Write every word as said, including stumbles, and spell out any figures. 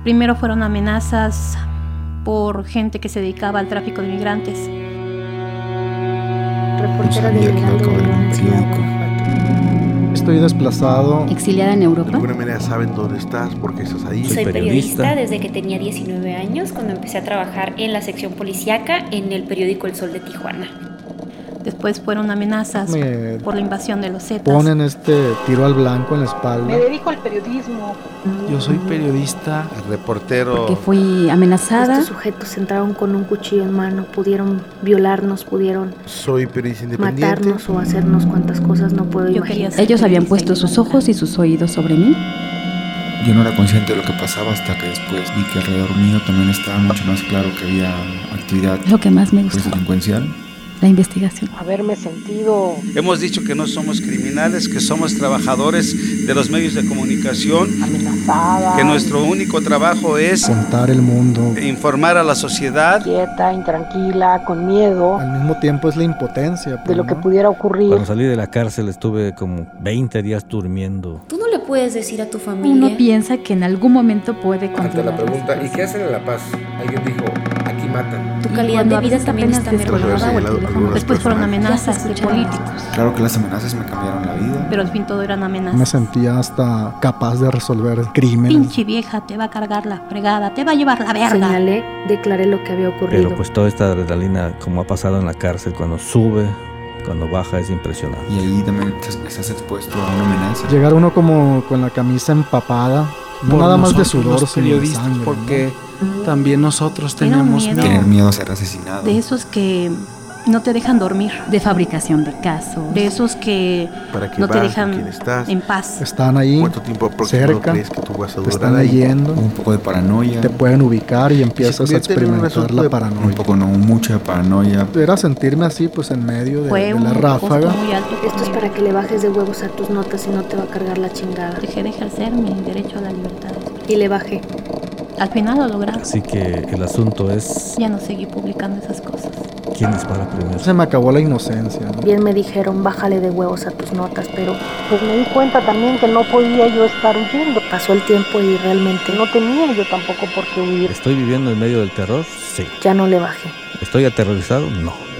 Primero fueron amenazas por gente que se dedicaba al tráfico de migrantes. Reportera de periódico. Estoy desplazado. Exiliada en Europa. De alguna manera saben dónde estás, por qué estás ahí. Soy periodista desde que tenía diecinueve años, cuando empecé a trabajar en la sección policíaca en el periódico El Sol de Tijuana. Después fueron amenazas Me por la invasión de los Zetas. Ponen este tiro al blanco en la espalda. Me dedico al periodismo. Yo soy periodista. El reportero. Porque fui amenazada. Estos sujetos entraron con un cuchillo en mano, pudieron violarnos, pudieron Soy periodista independiente. matarnos o hacernos cuantas cosas no puedo Yo imaginar. quería Ellos habían puesto sus ojos y sus oídos sobre mí. Yo no era consciente de lo que pasaba hasta que después vi que alrededor mío también estaba mucho más claro que había actividad Lo que más me pues, gustó, delincuencial. la investigación. Haberme sentido Hemos dicho que no somos criminales, que somos trabajadores de los medios de comunicación, amenazada, que nuestro único trabajo es Contar el mundo. informar a la sociedad. quieta, intranquila, con miedo Al mismo tiempo es la impotencia. de pues, lo que ¿no? pudiera ocurrir. Cuando salí de la cárcel estuve como veinte días durmiendo. ¿Tú no le puedes decir a tu familia? Uno piensa que en algún momento puede Ante continuar. la pregunta, ¿y qué hacen en La Paz? Alguien dijo, aquí matan. Tu Y calidad cuando de vida apenas también está descolgaba mermada. o el teléfono. Algunas Después fueron personas. amenazas Ya se de escuchaba. políticos. Claro que las amenazas me cambiaron la vida. Pero al fin todo eran Me amenazas. sentía hasta capaz de resolver crímenes. Pinche vieja, te va a cargar la fregada, te va a llevar la verga. Señalé, declaré lo que había ocurrido. Pero pues toda esta adrenalina, como ha pasado en la cárcel, cuando sube, cuando baja, es impresionante. Y ahí también estás, estás expuesto a una amenaza. Llegar uno como con la camisa empapada. No Por nada más de nosotros, sudor, los sino de periodistas, sangre, porque ¿no? también nosotros Era un tenemos miedo. miedo. Tener miedo a ser asesinado. De esos que no te dejan dormir. De fabricación de casos. De esos que ¿Para qué no te vas? ¿Con quién dejan estás? en paz. Están ahí, ¿Cuánto tiempo aproximado cerca, crees que tú vas a te durar están ahí? leyendo, Un poco de paranoia. te pueden ubicar y empiezas a convierte en un experimentar asunto la de- Un paranoia. poco, no mucha paranoia. Era sentirme así, pues en medio de, Fue de un la costo ráfaga. muy alto. Esto es para que le bajes de huevos a tus notas y no te va a cargar la chingada. Dejé de ejercer mi derecho a la libertad. Y le bajé. Al final lo lograron. Así que el asunto es Ya no seguí publicando esas cosas. quién dispara primero. Se me acabó la inocencia, ¿no? Bien me dijeron, bájale de huevos a tus notas, pero Pues me di cuenta también que no podía yo estar huyendo. pasó el tiempo y realmente No tenía yo tampoco por qué huir. ¿Estoy viviendo en medio del terror? Sí. ya no le bajé. ¿Estoy aterrorizado? No.